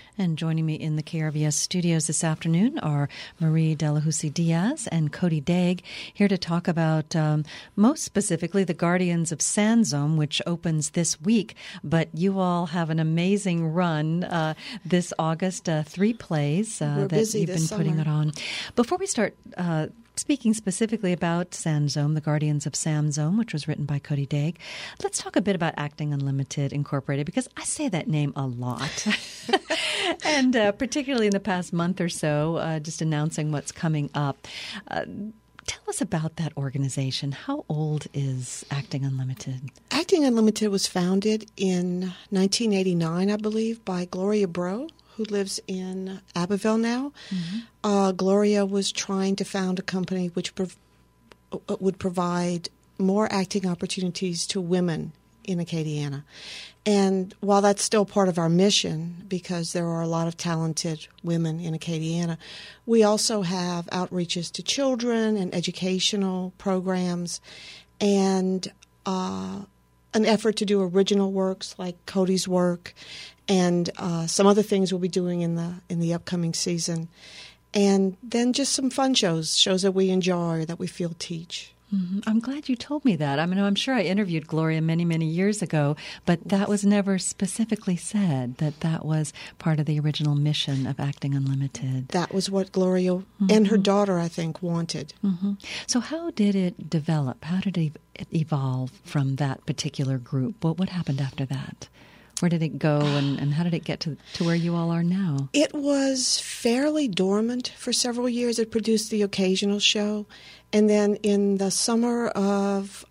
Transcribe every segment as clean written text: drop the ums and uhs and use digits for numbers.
And joining me in the KRVS studios this afternoon are Marie Delahousie Diaz and Cody Daig, here to talk about, most specifically, The Guardians of Sandsome, which opens this week. But you all have an amazing run this August, 3 plays that you've been putting it on. Before we start speaking specifically about Sandsome, The Guardians of Sandsome, which was written by Cody Daig, let's talk a bit about Acting Unlimited Incorporated, because I say that name a lot. And particularly in the past month or so, just announcing what's coming up. Tell us about that organization. How old is Acting Unlimited? Acting Unlimited was founded in 1989, I believe, by Gloria Bro, who lives in Abbeville now. Mm-hmm. Gloria was trying to found a company which would provide more acting opportunities to women in Acadiana. And while that's still part of our mission, because there are a lot of talented women in Acadiana, we also have outreaches to children and educational programs and an effort to do original works like Cody's work and some other things we'll be doing in the upcoming season. And then just some fun shows that we enjoy, that we feel teach. Mm-hmm. I'm glad you told me that. I mean, I'm sure I interviewed Gloria many, many years ago, but that was never specifically said, that was part of the original mission of Acting Unlimited. That was what Gloria and her daughter, I think, wanted. Mm-hmm. So how did it develop? How did it evolve from that particular group? What happened after that? Where did it go, and how did it get to where you all are now? It was fairly dormant for several years. It produced the occasional show. And then in the summer of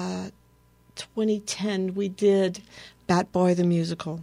2010, we did Bat Boy the Musical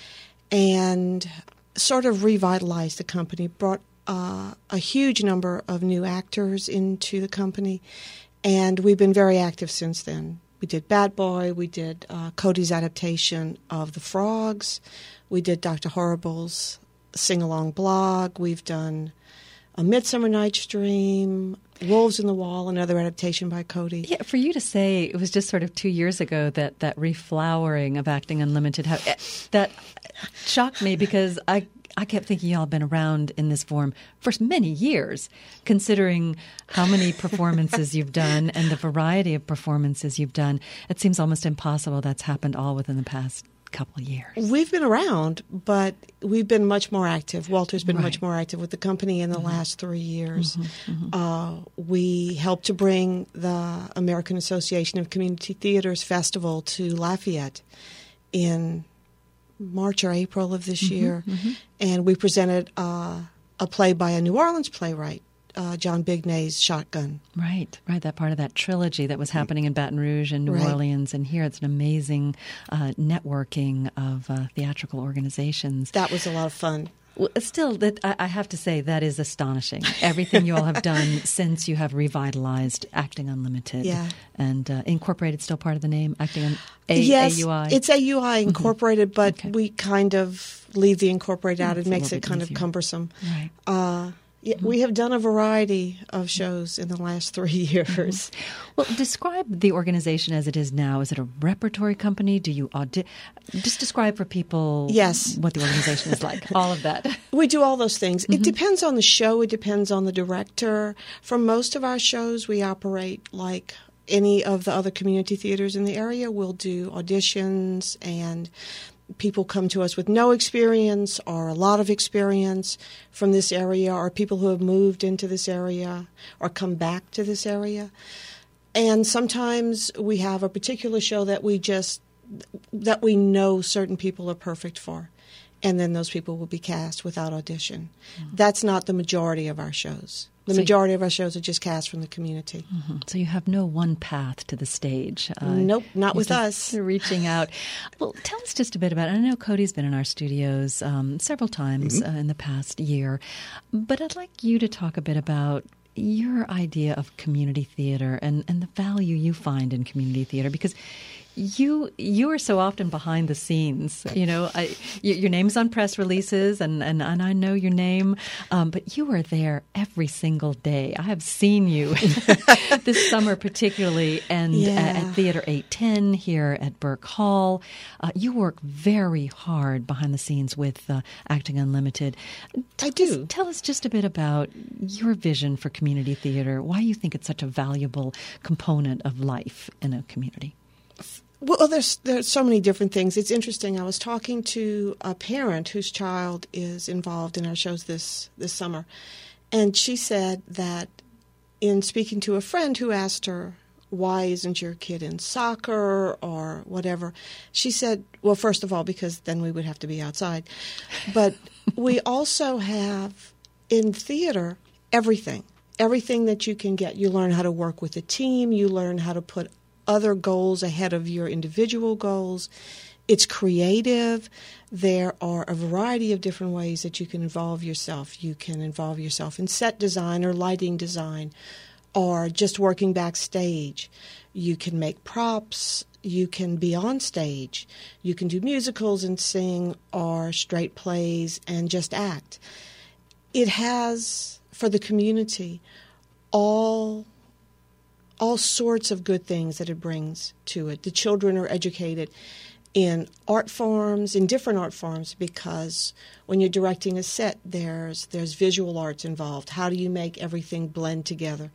and sort of revitalized the company, brought a huge number of new actors into the company, and we've been very active since then. We did Bad Boy, we did Cody's adaptation of The Frogs, we did Dr. Horrible's sing-along blog, we've done A Midsummer Night's Dream, Wolves in the Wall, another adaptation by Cody. Yeah, for you to say it was just sort of 2 years ago that reflowering of Acting Unlimited, that shocked me, because I kept thinking y'all have been around in this form for many years, considering how many performances you've done and the variety of performances you've done. It seems almost impossible that's happened all within the past couple of years. We've been around, but we've been much more active. Walter's been much more active with the company in the last 3 years. We helped to bring the American Association of Community Theaters Festival to Lafayette in March or April of this year, and we presented a play by a New Orleans playwright, John Bignay's Shotgun. Right, that part of that trilogy that was happening in Baton Rouge and New Orleans, and here it's an amazing networking of theatrical organizations. That was a lot of fun. Well, still, I have to say that is astonishing. Everything you all have done since you have revitalized Acting Unlimited. Yeah. And Incorporated still part of the name, Acting Yes, AUI? it's AUI Incorporated, but we kind of leave the Incorporated out. It makes it kind of cumbersome. Right. We have done a variety of shows in the last 3 years. Well, describe the organization as it is now. Is it a repertory company? Do you just describe for people what the organization is like, all of that? We do all those things. It depends on the show. It depends on the director. For most of our shows, we operate like any of the other community theaters in the area. We'll do auditions, and people come to us with no experience or a lot of experience from this area, or people who have moved into this area or come back to this area. And sometimes we have a particular show that we know certain people are perfect for, and then those people will be cast without audition. That's not the majority of our shows. The majority of our shows are just cast from the community. So you have no one path to the stage. Nope, not with us. Reaching out. Well, tell us just a bit about it. I know Cody's been in our studios several times in the past year, but I'd like you to talk a bit about your idea of community theater and the value you find in community theater, because You are so often behind the scenes. You know, your name's on press releases, and I know your name, but you are there every single day. I have seen you this summer particularly, and at Theater 810 here at Burke Hall. You work very hard behind the scenes with Acting Unlimited. Tell us just a bit about your vision for community theater, why you think it's such a valuable component of life in a community. Well, there's so many different things. It's interesting. I was talking to a parent whose child is involved in our shows this summer, and she said that in speaking to a friend who asked her, why isn't your kid in soccer or whatever, she said, well, first of all, because then we would have to be outside. But we also have in theater everything that you can get. You learn how to work with a team. You learn how to put other goals ahead of your individual goals. It's creative. There are a variety of different ways that you can involve yourself. You can involve yourself in set design or lighting design or just working backstage. You can make props. You can be on stage. You can do musicals and sing or straight plays and just act. It has, for the community, all sorts of good things that it brings to it. The children are educated in different art forms, because when you're directing a set, there's visual arts involved. How do you make everything blend together?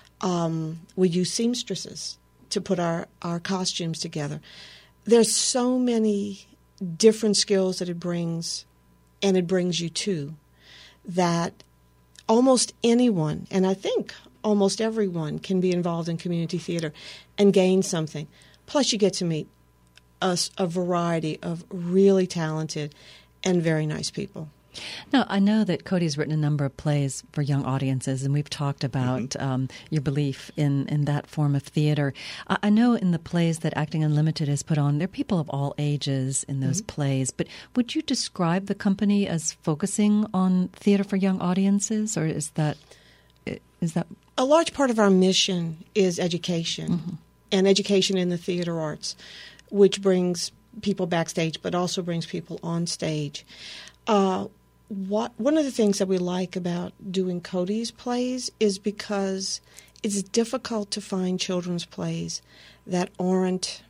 We use seamstresses to put our costumes together. There's so many different skills that it brings, and it brings you to, that almost anyone, and I think almost everyone, can be involved in community theater and gain something. Plus, you get to meet a variety of really talented and very nice people. Now, I know that Cody's written a number of plays for young audiences, and we've talked about your belief in that form of theater. I know in the plays that Acting Unlimited has put on, there are people of all ages in those plays, but would you describe the company as focusing on theater for young audiences, or is that... A large part of our mission is education, and education in the theater arts, which brings people backstage but also brings people on stage. One of the things that we like about doing Cody's plays is because it's difficult to find children's plays that aren't,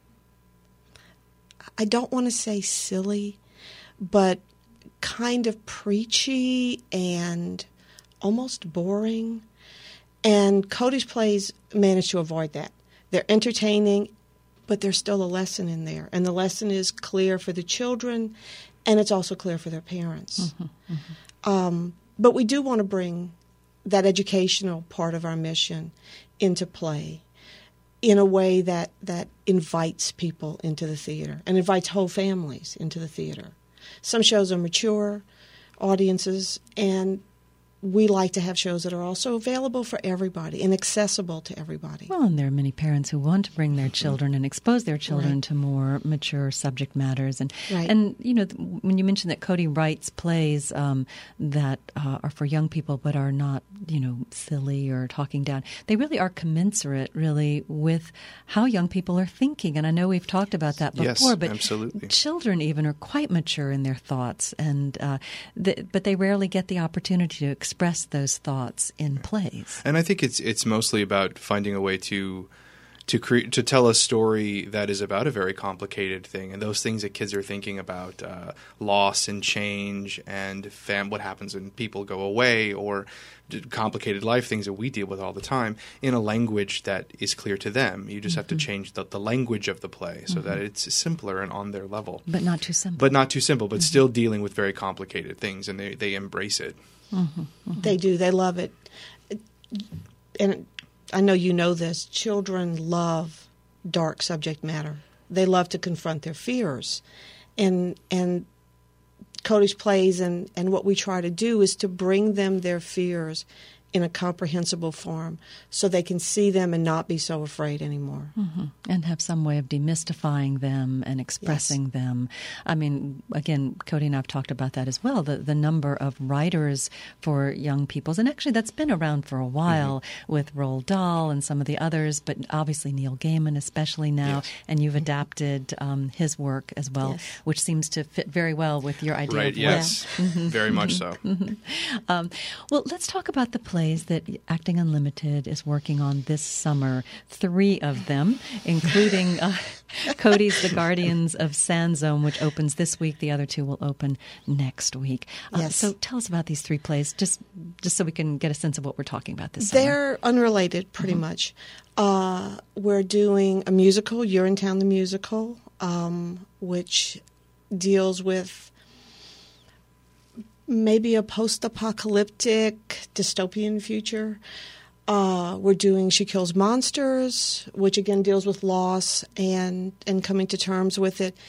I don't want to say silly, but kind of preachy and almost boring. And Cody's plays manage to avoid that. They're entertaining, but there's still a lesson in there. And the lesson is clear for the children, and it's also clear for their parents. But we do want to bring that educational part of our mission into play in a way that invites people into the theater and invites whole families into the theater. Some shows are mature audiences, and we like to have shows that are also available for everybody and accessible to everybody. Well, and there are many parents who want to bring their children and expose their children to more mature subject matters. And, and you know, when you mentioned that Cody writes plays that are for young people but are not, you know, silly or talking down, they really are commensurate, really, with how young people are thinking. And I know we've talked about that before, but absolutely. Children even are quite mature in their thoughts, and but they rarely get the opportunity to express those thoughts in plays. And I think it's mostly about finding a way to tell a story that is about a very complicated thing, and those things that kids are thinking about, loss and change and what happens when people go away, or complicated life things that we deal with all the time, in a language that is clear to them. You just have to change the language of the play so that it's simpler and on their level. But not too simple. But still dealing with very complicated things, and they embrace it. They do. They love it. And I know you know this. Children love dark subject matter. They love to confront their fears. And Cody's plays and what we try to do is to bring them their fears in a comprehensible form so they can see them and not be so afraid anymore. Mm-hmm. And have some way of demystifying them and expressing them. I mean, again, Cody and I have talked about that as well, the number of writers for young peoples. And actually that's been around for a while with Roald Dahl and some of the others, but obviously Neil Gaiman especially now. Yes. And you've adapted his work as well, Yes. which seems to fit very well with your idea Right, of yes. Very much so. Well, let's talk about the plays that Acting Unlimited is working on this summer. 3 of them, including Cody's The Guardians of Sandsome, which opens this week. The other 2 will open next week. Yes. So tell us about these 3 plays, just so we can get a sense of what we're talking about this summer. They're unrelated, pretty much. We're doing a musical, Urinetown the Musical, which deals with maybe a post-apocalyptic dystopian future. We're doing She Kills Monsters, which again deals with loss and coming to terms with it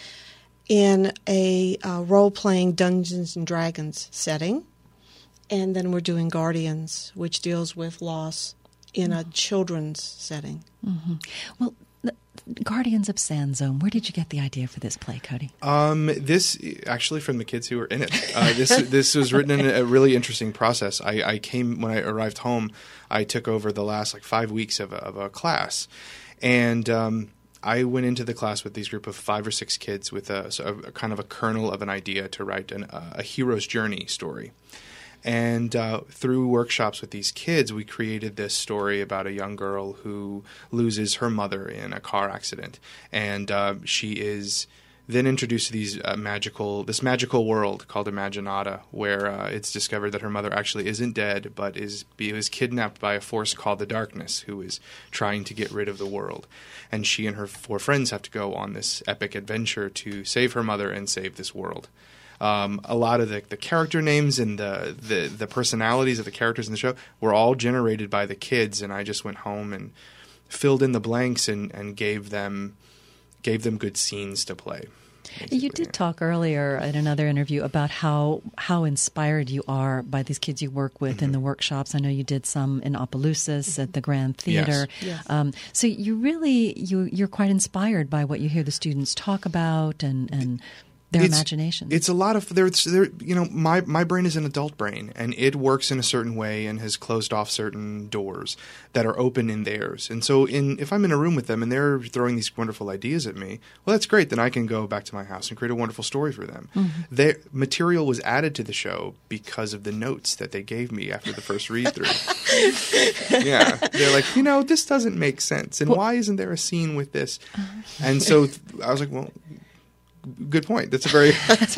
in a role-playing Dungeons and Dragons setting. And then we're doing Guardians, which deals with loss in a children's setting. Mm-hmm. Well, Guardians of Sandsome, where did you get the idea for this play, Cody? This actually from the kids who were in it. This was written in a really interesting process. I came when I arrived home. I took over the last 5 weeks of a class, and I went into the class with these group of 5 or 6 kids with a kind of a kernel of an idea to write a hero's journey story. And through workshops with these kids, we created this story about a young girl who loses her mother in a car accident. And she is then introduced to this magical world called Imaginata, where it's discovered that her mother actually isn't dead, but was kidnapped by a force called the Darkness, who is trying to get rid of the world. And she and her 4 friends have to go on this epic adventure to save her mother and save this world. A lot of the character names and the personalities of the characters in the show were all generated by the kids, and I just went home and filled in the blanks and gave them good scenes to play. You did talk earlier in another interview about how inspired you are by these kids you work with in the workshops. I know you did some in Opelousas at the Grand Theater. Yes. So you really you're quite inspired by what you hear the students talk about and their imagination. It's a lot of my brain is an adult brain, and it works in a certain way and has closed off certain doors that are open in theirs. And so if I'm in a room with them and they're throwing these wonderful ideas at me, well, that's great. Then I can go back to my house and create a wonderful story for them. Mm-hmm. Their material was added to the show because of the notes that they gave me after the first read through. Yeah, they're like, this doesn't make sense, and why isn't there a scene with this? And so I was like, well, good point. That's a very that's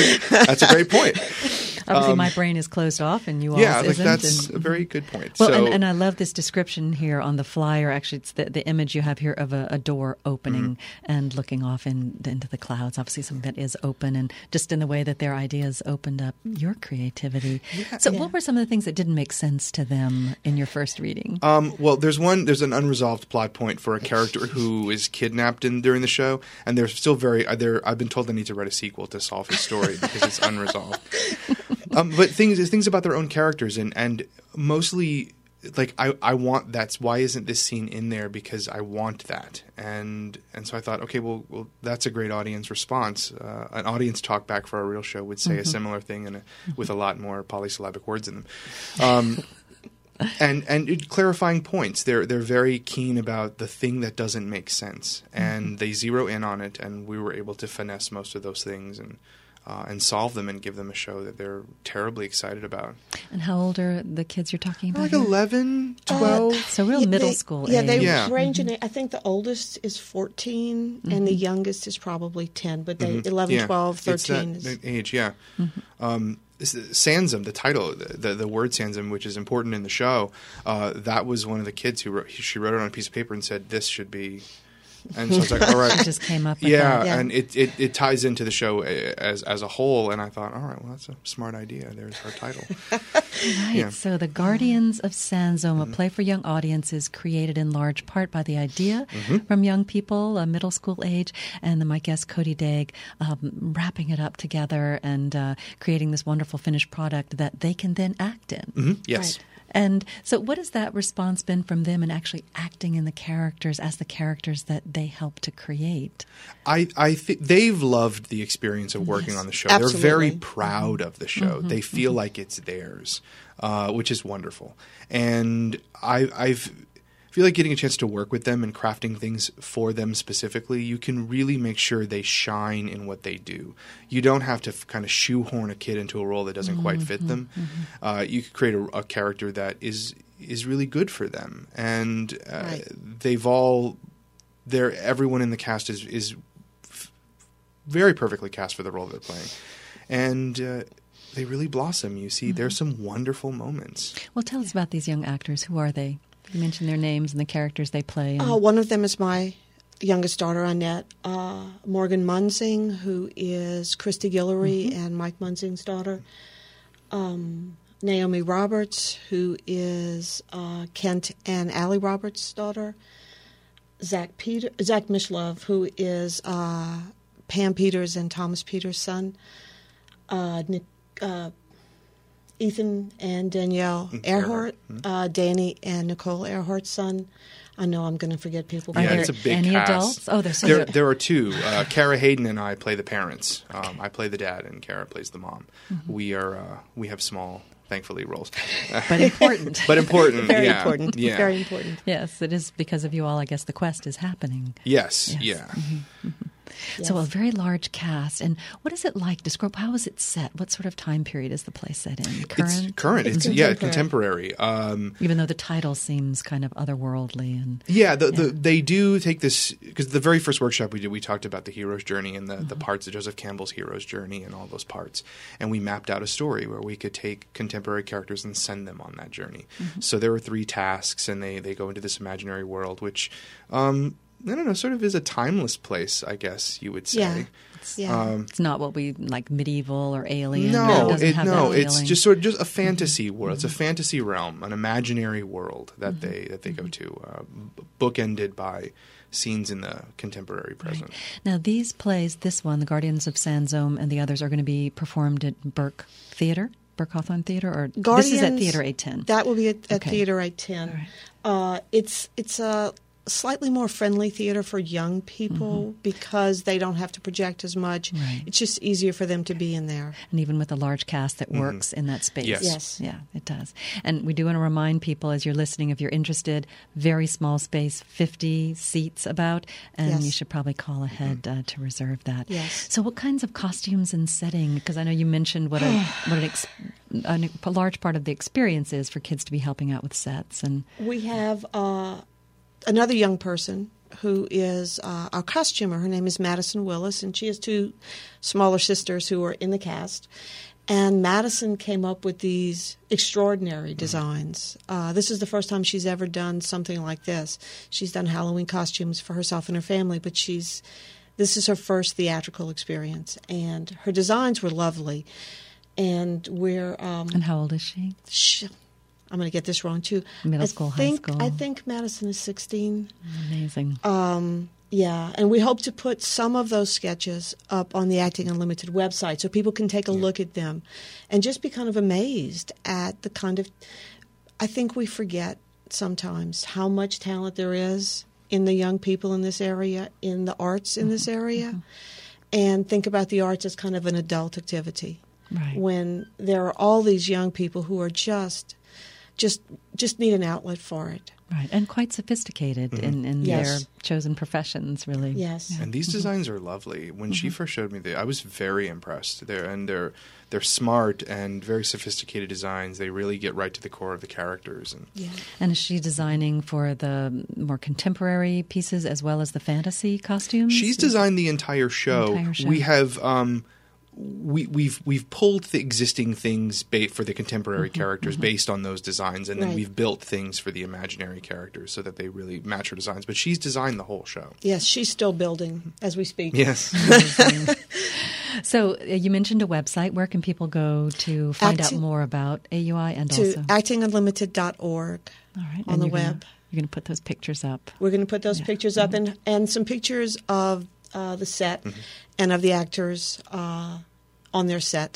a great point. Obviously, my brain is closed off, and you all isn't. That's a very good point. Well, and I love this description here on the flyer. Actually, it's the image you have here of a door opening and looking off into the clouds. Obviously, some of it is open, and just in the way that their ideas opened up your creativity. Yeah, so, what were some of the things that didn't make sense to them in your first reading? Well, there's an unresolved plot point for a character who is kidnapped during the show, and they're still I've been told I need to write a sequel to solve his story because it's unresolved. But things about their own characters and mostly I want that's why isn't this scene in there, because I want that, and so I thought, okay, well that's a great audience response. An audience talkback for a real show would say a similar thing with a lot more polysyllabic words in them. And clarifying points. They're very keen about the thing that doesn't make sense, and they zero in on it. And we were able to finesse most of those things and solve them and give them a show that they're terribly excited about. And how old are the kids you're talking about? Like 11, 12. So real middle school age. They range in. I think the oldest is 14 and the youngest is probably 10. But they 11, 12, 13 it's that age. Yeah. Sandsome, the title, the word Sandsome, which is important in the show, that was one of the kids she wrote it on a piece of paper and said, this should be. And so I was like, all right. It just came up with that. And it ties into the show as a whole. And I thought, all right, well, that's a smart idea. There's our title. Right. Yeah. So The Guardians of Sandsome, a play for young audiences created in large part by the idea from young people, middle school age, and my guest, Cody Daig, wrapping it up together and creating this wonderful finished product that they can then act in. Yes. Right. And so what has that response been from them in actually acting in the characters as the characters that they help to create? I think they've loved the experience of working on the show. Absolutely. They're very proud of the show. They feel like it's theirs, which is wonderful. And I feel like getting a chance to work with them and crafting things for them specifically, you can really make sure they shine in what they do. You don't have to kind of shoehorn a kid into a role that doesn't quite fit them. You could create a character that is really good for them. And everyone in the cast is very perfectly cast for the role they're playing. And they really blossom. You see, there's some wonderful moments. Well, tell us about these young actors. Who are they? You mentioned their names and the characters they play. One of them is my youngest daughter, Annette. Morgan Munzing, who is Christy Guillory and Mike Munzing's daughter. Naomi Roberts, who is Kent and Allie Roberts' daughter. Zach Mishlove, who is Pam Peters and Thomas Peters' son. Ethan and Danielle Earhart, Danny and Nicole Earhart's son. I know I'm going to forget people. Yeah, it's a big any cast. Adults? Oh, there's so many. There are two. Kara Hayden and I play the parents. I play the dad, and Kara plays the mom. We have small, thankfully, roles, but important. But important, Very yeah. important. Yeah. Very important. Yes, it is because of you all. I guess the quest is happening. Yes. Yes. Yeah. Yes. So a very large cast. And what is it like? Describe, how is it set? What sort of time period is the play set in? Current? It's current. It's contemporary. Even though the title seems kind of otherworldly. And they do take this, because the very first workshop we did, we talked about the hero's journey and the parts of Joseph Campbell's hero's journey and all those parts. And we mapped out a story where we could take contemporary characters and send them on that journey. So there were 3 tasks, and they go into this imaginary world, which I don't know, sort of is a timeless place, I guess you would say. Yeah. It's not what we like medieval or alien. No, it it's just a fantasy world. It's a fantasy realm, an imaginary world that they go to, bookended by scenes in the contemporary present. Right. Now, these plays, this one, The Guardians of Sanzome, and the others are going to be performed at Burke Hawthorne Theater, or Guardians, this is at Theater 810. That will be at Theater 810. Right. It's a slightly more friendly theater for young people because they don't have to project as much. Right. It's just easier for them to be in there. And even with a large cast that works in that space. Yes. Yeah, it does. And we do want to remind people, as you're listening, if you're interested, very small space, 50 seats about, and you should probably call ahead to reserve that. Yes. So what kinds of costumes and setting? Because I know you mentioned what a large part of the experience is for kids to be helping out with sets. And we have another young person who is our costumer. Her name is Madison Willis, and she has 2 smaller sisters who are in the cast. And Madison came up with these extraordinary designs. This is the first time she's ever done something like this. She's done Halloween costumes for herself and her family, but this is her first theatrical experience. And her designs were lovely. And we're... and how old is she? I'm going to get this wrong, too. Middle school, high school. I think Madison is 16. Amazing. Yeah, and we hope to put some of those sketches up on the Acting Unlimited website so people can take a look at them and just be kind of amazed at the kind of... I think we forget sometimes how much talent there is in the young people in this area, in the arts in this area, and think about the arts as kind of an adult activity. Right. When there are all these young people who are just need an outlet for it. Right, and quite sophisticated in their chosen professions, really. Yes. And these designs are lovely. When she first showed me, I was very impressed. They're smart and very sophisticated designs. They really get right to the core of the characters. And is she designing for the more contemporary pieces as well as the fantasy costumes? She's designed the entire show. We have... We've pulled the existing things for the contemporary characters based on those designs, and then we've built things for the imaginary characters so that they really match her designs. But she's designed the whole show. Yes, she's still building as we speak. Yes. So you mentioned a website. Where can people go to find out more about AUI and also? To actingunlimited.org on the web. You're going to put those pictures up. We're going to put those pictures up and some pictures of the set and of the actors on their set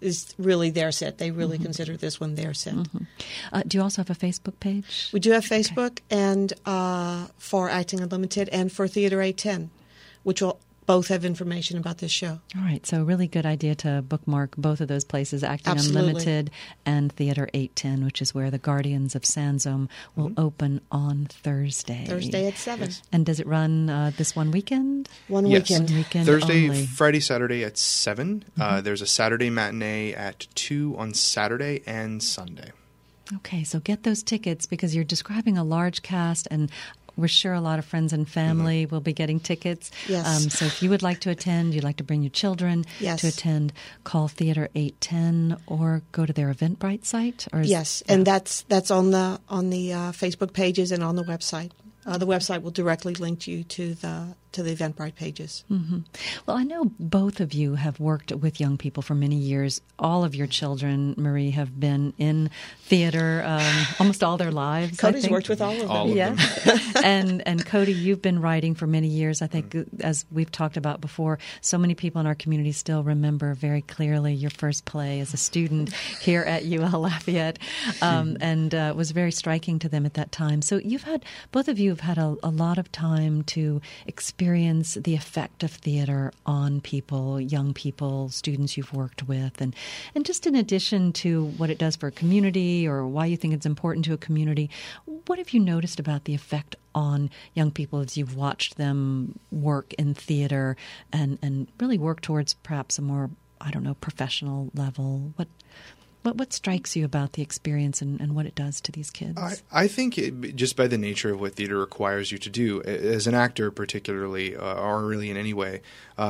is really their set. They really consider this one their set. Do you also have a Facebook page? We do have Facebook and for Acting Unlimited and for Theater 810, which will both have information about this show. All right, so really good idea to bookmark both of those places, Acting Absolutely. Unlimited and Theater 810, which is where the Guardians of Sansom will open on Thursday. Thursday at 7. Yes. And does it run this one weekend? One Yes. weekend. Weekend Thursday, only. Friday, Saturday at 7. There's a Saturday matinee at 2 on Saturday and Sunday. Okay, so get those tickets because you're describing a large cast, and we're sure a lot of friends and family will be getting tickets. Yes. So if you would like to attend, you'd like to bring your children Yes. to attend, call Theater 810 or go to their Eventbrite site. Or Yes, and that's on the Facebook pages and on the website. The website will directly link you to the Eventbrite pages. Well, I know both of you have worked with young people for many years. All of your children, Marie, have been in theater almost all their lives. I Cody's think. worked with all of them. All of them. and Cody, you've been writing for many years. I think, as we've talked about before, so many people in our community still remember very clearly your first play as a student here at UL Lafayette, and it was very striking to them at that time. So both of you have had a lot of time to experience the effect of theater on people, young people, students you've worked with, and just in addition to what it does for a community or why you think it's important to a community, what have you noticed about the effect on young people as you've watched them work in theater and really work towards perhaps a more, professional level? What strikes you about the experience and what it does to these kids? I think just by the nature of what theater requires you to do, as an actor particularly, or really in any way,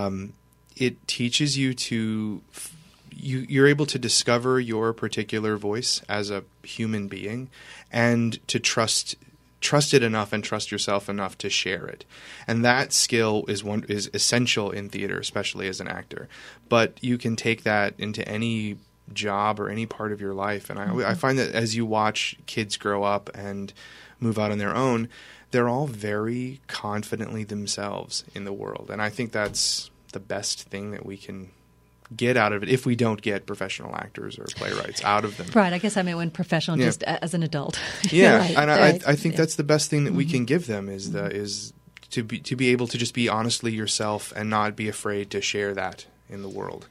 it teaches you to you're able to discover your particular voice as a human being and to trust it enough and trust yourself enough to share it. And that skill is essential in theater, especially as an actor. But you can take that into any job or any part of your life. And I find that as you watch kids grow up and move out on their own, they're all very confidently themselves in the world. And I think that's the best thing that we can get out of it if we don't get professional actors or playwrights out of them. Right. I guess I meant when professional, Yeah. just as an adult. Yeah. Right, And right. I think that's the best thing that we can give them is to be able to just be honestly yourself and not be afraid to share that in the world.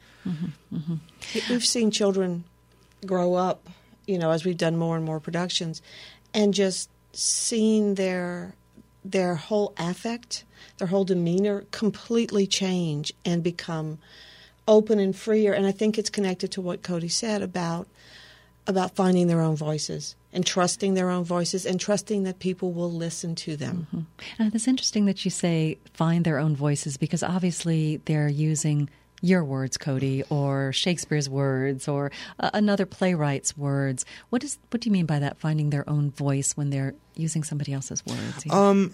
We've seen children grow up, as we've done more and more productions, and just seeing their whole affect, their whole demeanor completely change and become open and freer. And I think it's connected to what Cody said about finding their own voices and trusting their own voices and trusting that people will listen to them. It's interesting that you say find their own voices because obviously they're using your words, Cody, or Shakespeare's words, or another playwright's words. What do you mean by that? Finding their own voice when they're using somebody else's words?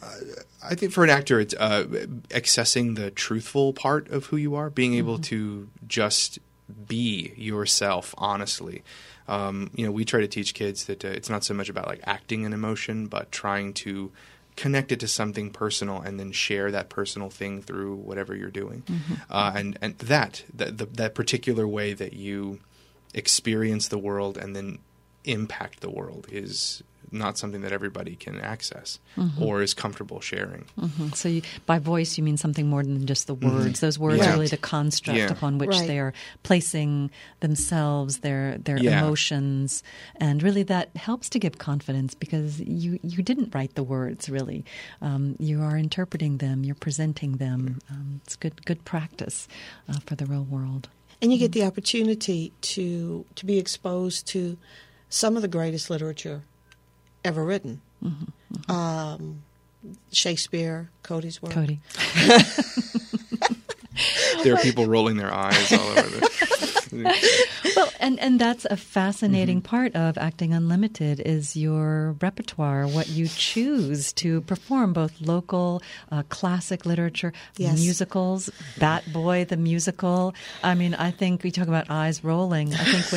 I think for an actor, it's accessing the truthful part of who you are, being able to just be yourself honestly. We try to teach kids that it's not so much about like acting an emotion, but trying to connect it to something personal and then share that personal thing through whatever you're doing. And that particular way that you experience the world and then impact the world is not something that everybody can access or is comfortable sharing. So by voice, you mean something more than just the words. Those words Yeah. are really the construct Yeah. upon which Right. they are placing themselves, their Yeah. emotions. And really that helps to give confidence because you didn't write the words, really. You are interpreting them. You're presenting them. It's good practice for the real world. And you get the opportunity to be exposed to some of the greatest literature ever written. Shakespeare, Cody's work. Cody. There are people rolling their eyes all over the... Well, and that's a fascinating part of Acting Unlimited is your repertoire, what you choose to perform, both local, classic literature, Yes. musicals, Bat Boy, the musical. I mean, I think we talk about eyes rolling. I think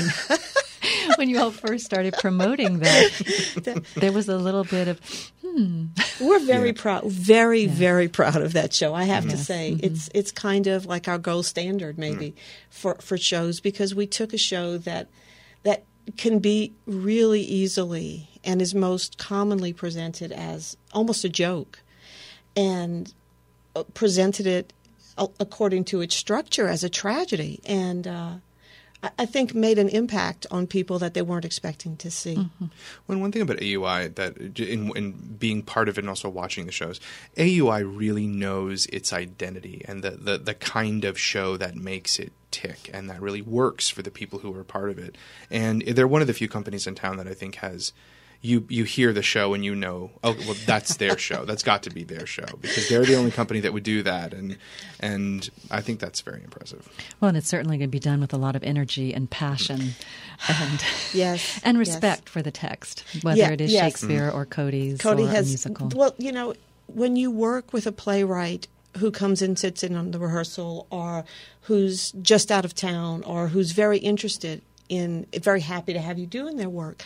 when you all first started promoting that, there was a little bit of, We're very proud, very, Yeah. very proud of that show. I have to Yes. say, it's kind of like our gold standard, maybe, for shows, because we took a show that can be really easily and is most commonly presented as almost a joke, and presented it according to its structure as a tragedy, and I think made an impact on people that they weren't expecting to see. Well, one thing about AUI that in being part of it and also watching the shows, AUI really knows its identity and the kind of show that makes it tick and that really works for the people who are part of it. And they're one of the few companies in town that I think has you hear the show and you know, oh, well, that's their show. That's got to be their show, because they're the only company that would do that. And I think that's very impressive. Well, and it's certainly going to be done with a lot of energy and passion and Yes, and yes. respect for the text, whether Yeah, it is yes. Shakespeare or Cody's Cody or has, a musical. well, you know, when you work with a playwright who comes and sits in on the rehearsal, or who's just out of town, or who's very interested in, very happy to have you doing their work,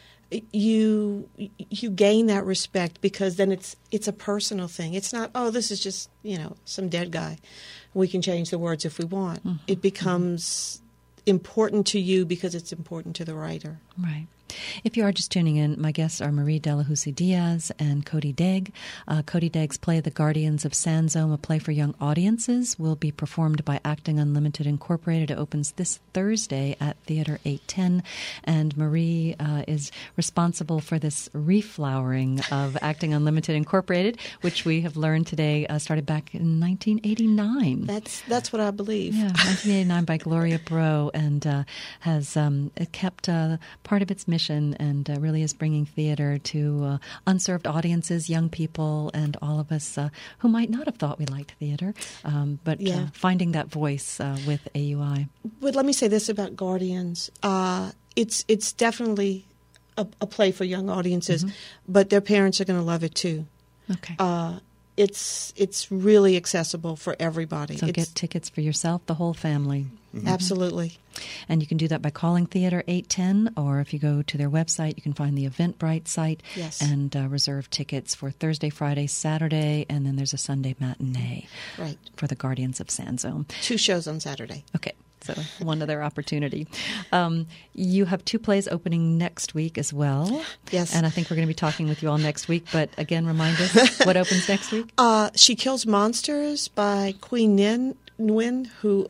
you gain that respect, because then it's a personal thing. It's not, oh, this is just, you know, some dead guy. We can change the words if we want. It becomes important to you because it's important to the writer. Right. If you are just tuning in, my guests are Marie Delahousie Diaz and Cody Daig. Cody Daig's play, The Guardians of Sanzome, a play for young audiences, will be performed by Acting Unlimited Incorporated. It opens this Thursday at Theater 810. And Marie is responsible for this reflowering of Acting Unlimited Incorporated, which we have learned today started back in 1989. That's what I believe. Yeah, 1989 by Gloria Bro, and has kept part of its mission, and really is bringing theater to unserved audiences, young people, and all of us who might not have thought we liked theater, but finding that voice with AUI. But let me say this about Guardians. It's definitely a play for young audiences, but their parents are going to love it too. Okay. It's really accessible for everybody. So get tickets for yourself, the whole family. Absolutely. And you can do that by calling Theater 810, or if you go to their website, you can find the Eventbrite site and reserve tickets for Thursday, Friday, Saturday, and then there's a Sunday matinee for the Guardians of Sanzome. 2 shows on Saturday. Okay. So one other opportunity. You have 2 plays opening next week as well. Yes. And I think we're going to be talking with you all next week. But again, remind us what opens next week. She Kills Monsters by Queen Nguyen, who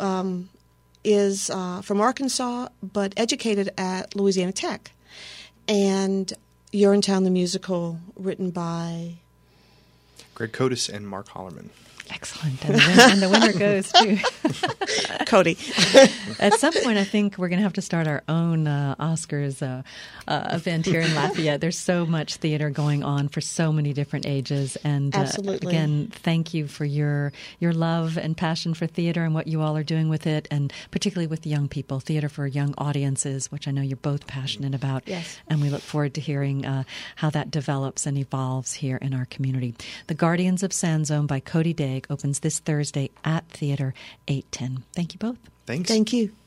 is from Arkansas but educated at Louisiana Tech. And Urinetown the Musical, written by Greg Codis and Mark Hollerman. Excellent. And the winner goes to Cody. At some point, I think we're going to have to start our own Oscars event here in Lafayette. There's so much theater going on for so many different ages. And Absolutely. Again, thank you for your love and passion for theater and what you all are doing with it, and particularly with young people, theater for young audiences, which I know you're both passionate about. Yes. And we look forward to hearing how that develops and evolves here in our community. The Guardians of Sanzome by Cody Daig opens this Thursday at Theater 810. Thank you both. Thanks. Thank you.